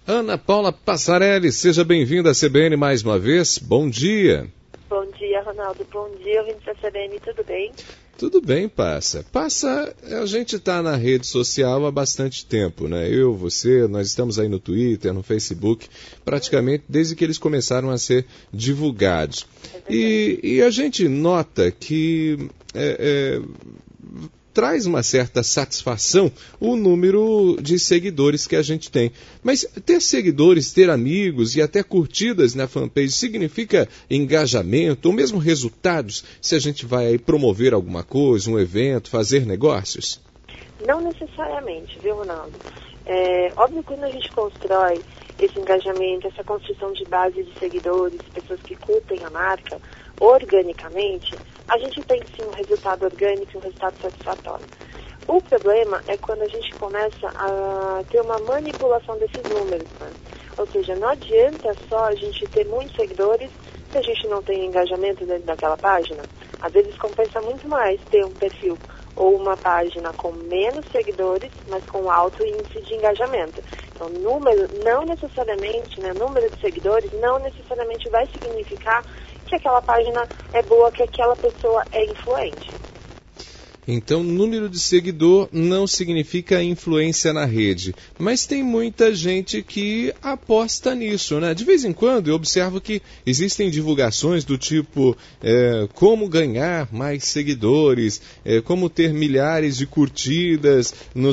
Ana Paula Passarelli, seja bem-vinda à CBN mais uma vez. Bom dia. Bom dia, Ronaldo. Bom dia, ouvintes da CBN, tudo bem? Tudo bem, Passa. Passa, a gente está na rede social há bastante tempo, né? Eu, você, nós estamos aí no Twitter, no Facebook, praticamente desde que eles começaram a ser divulgados. E a gente nota que traz uma certa satisfação o número de seguidores que a gente tem. Mas ter seguidores, ter amigos e até curtidas na fanpage significa engajamento ou mesmo resultados se a gente vai aí promover alguma coisa, um evento, fazer negócios? Não necessariamente, viu, Ronaldo? Óbvio que quando a gente constrói esse engajamento, essa construção de base de seguidores, pessoas que curtem a marca, organicamente, a gente tem sim um resultado orgânico e um resultado satisfatório. O problema é quando a gente começa a ter uma manipulação desses números, né? Ou seja, não adianta só a gente ter muitos seguidores se a gente não tem engajamento dentro daquela página. Às vezes compensa muito mais ter um perfil ou uma página com menos seguidores, mas com alto índice de engajamento. Então, número não necessariamente, né, número de seguidores não necessariamente vai significar que aquela página é boa, que aquela pessoa é influente. Então, número de seguidor não significa influência na rede. Mas tem muita gente que aposta nisso, né? De vez em quando eu observo que existem divulgações do tipo como ganhar mais seguidores, como ter milhares de curtidas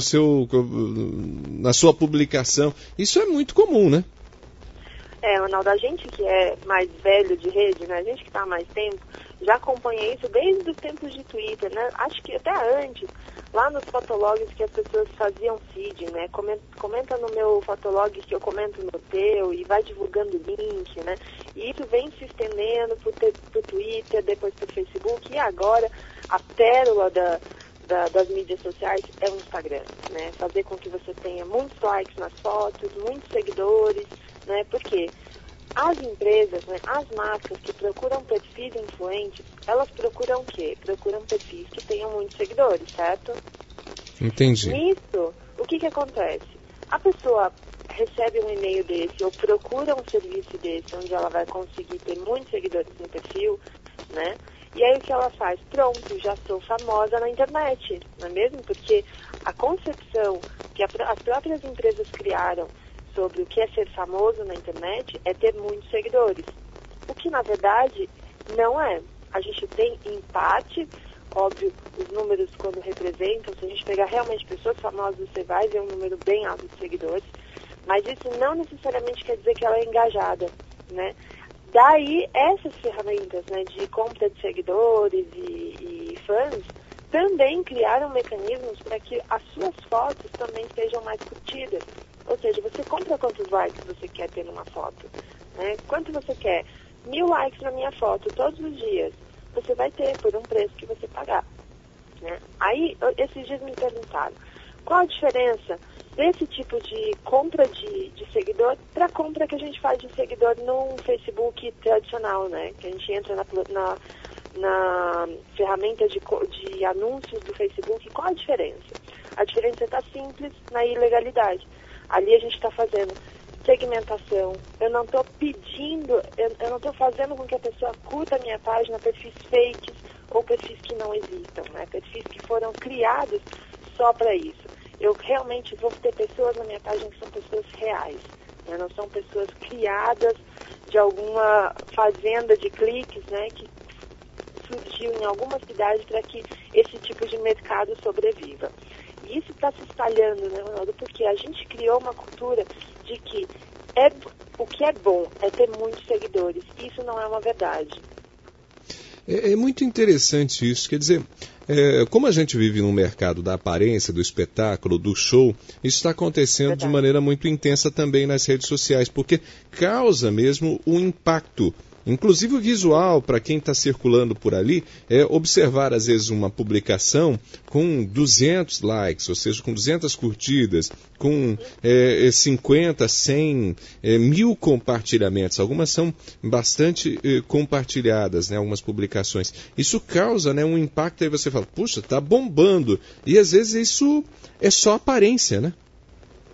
na sua publicação. Isso é muito comum, né? Ronaldo, a gente que é mais velho de rede, né? A gente que está há mais tempo, já acompanha isso desde os tempos de Twitter, né? Acho que até antes, lá nos fotologs que as pessoas faziam feed, né? Comenta no meu fotolog que eu comento no teu e vai divulgando o link, né? E isso vem se estendendo pro Twitter, depois pro Facebook e agora a pérola das mídias sociais é o Instagram, né? Fazer com que você tenha muitos likes nas fotos, muitos seguidores, né? Porque as empresas, né, as marcas que procuram perfis influentes, elas procuram o quê? Procuram perfis que tenham muitos seguidores, certo? Entendi. Nisso, o que acontece? A pessoa recebe um e-mail desse ou procura um serviço desse, onde ela vai conseguir ter muitos seguidores no perfil, né? E aí o que ela faz? Pronto, já sou famosa na internet, não é mesmo? Porque a concepção que as próprias empresas criaram sobre o que é ser famoso na internet é ter muitos seguidores. O que, na verdade, não é. A gente tem, em parte, óbvio, os números quando representam, se a gente pegar realmente pessoas famosas, você vai ver um número bem alto de seguidores, mas isso não necessariamente quer dizer que ela é engajada, né? Daí, essas ferramentas, né, de compra de seguidores e fãs também criaram mecanismos para que as suas fotos também sejam mais curtidas. Ou seja, você compra quantos likes você quer ter numa foto, né? Quanto você quer? 1000 likes na minha foto todos os dias. Você vai ter por um preço que você pagar, né? Aí, esses dias me perguntaram, qual a diferença desse tipo de compra de seguidor para a compra que a gente faz de seguidor no Facebook tradicional, né? Que a gente entra na ferramenta de anúncios do Facebook. Qual a diferença? A diferença está simples na ilegalidade. Ali a gente está fazendo segmentação. Eu não estou pedindo, eu não estou fazendo com que a pessoa curta a minha página perfis fakes ou perfis que não existam, né? Perfis que foram criados só para isso. Eu realmente vou ter pessoas na minha página que são pessoas reais, né? Não são pessoas criadas de alguma fazenda de cliques, né? Que surgiu em alguma cidade para que esse tipo de mercado sobreviva. E isso está se espalhando, né, Ronaldo? Porque a gente criou uma cultura de que o que é bom é ter muitos seguidores. Isso não é uma verdade. É muito interessante isso. Quer dizer, como a gente vive num mercado da aparência, do espetáculo, do show, isso está acontecendo de maneira muito intensa também nas redes sociais, porque causa mesmo um impacto. Inclusive o visual, para quem está circulando por ali, é observar às vezes uma publicação com 200 likes, ou seja, com 200 curtidas, com 50, 100, 1000 compartilhamentos. Algumas são bastante compartilhadas, né, algumas publicações. Isso causa, né, um impacto, aí você fala, puxa, está bombando. E às vezes isso é só aparência, né?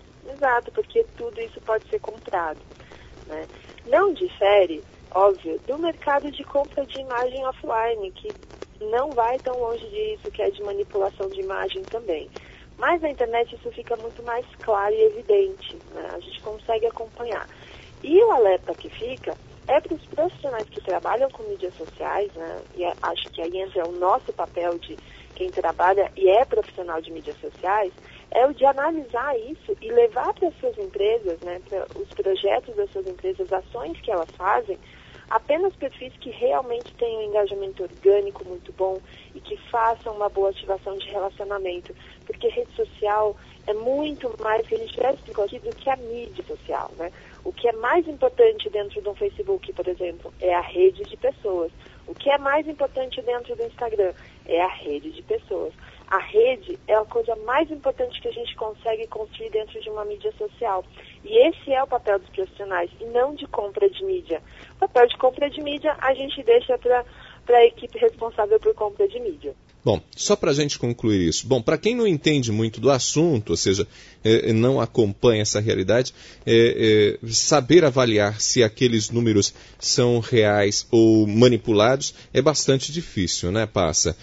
Exato, porque tudo isso pode ser comprado, né? Não difere, óbvio, do mercado de compra de imagem offline, que não vai tão longe disso, que é de manipulação de imagem também. Mas na internet isso fica muito mais claro e evidente, né? A gente consegue acompanhar. E o alerta que fica é para os profissionais que trabalham com mídias sociais, né? E acho que aí entra o nosso papel de quem trabalha e é profissional de mídias sociais, é o de analisar isso e levar para as suas empresas, né, para os projetos das suas empresas, ações que elas fazem, apenas perfis que realmente tenham um engajamento orgânico muito bom e que façam uma boa ativação de relacionamento. Porque rede social é muito mais, que a gente já explicou aqui, do que a mídia social, né? O que é mais importante dentro do Facebook, por exemplo, é a rede de pessoas. O que é mais importante dentro do Instagram é a rede de pessoas. A rede é a coisa mais importante que a gente consegue construir dentro de uma mídia social. E esse é o papel dos profissionais, e não de compra de mídia. O papel de compra de mídia a gente deixa para a equipe responsável por compra de mídia. Bom, só para a gente concluir isso. Bom, para quem não entende muito do assunto, ou seja, não acompanha essa realidade, saber avaliar se aqueles números são reais ou manipulados é bastante difícil, né, Passa?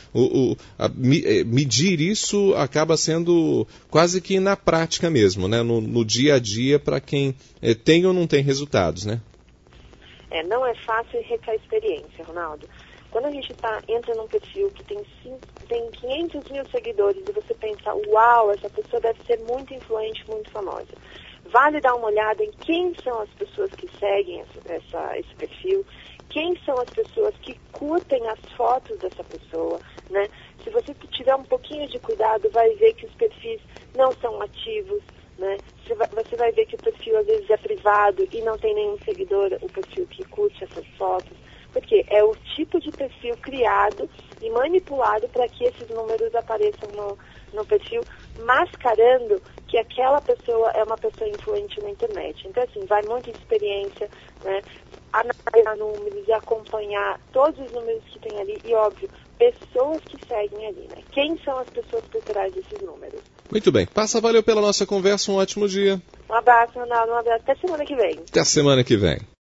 Medir isso acaba sendo quase que na prática mesmo, né, no dia a dia, para quem tem ou não tem resultados, né? Não é fácil e requer experiência, Ronaldo. Quando a gente entra num perfil que tem 500 mil seguidores e você pensa, uau, essa pessoa deve ser muito influente, muito famosa. Vale dar uma olhada em quem são as pessoas que seguem esse perfil, quem são as pessoas que curtem as fotos dessa pessoa, né? Se você tiver um pouquinho de cuidado, vai ver que os perfis não são ativos, né? Você vai ver que o perfil às vezes é privado e não tem nenhum seguidor, o perfil que curte essas fotos. Porque é o tipo de perfil criado e manipulado para que esses números apareçam no perfil, mascarando que aquela pessoa é uma pessoa influente na internet. Então, assim, vai muita experiência, né? Analisar números e acompanhar todos os números que tem ali e, óbvio, pessoas que seguem ali, né? Quem são as pessoas por trás desses números? Muito bem. Passa, valeu pela nossa conversa, um ótimo dia. Um abraço, Ronaldo, um abraço. Até semana que vem. Até a semana que vem.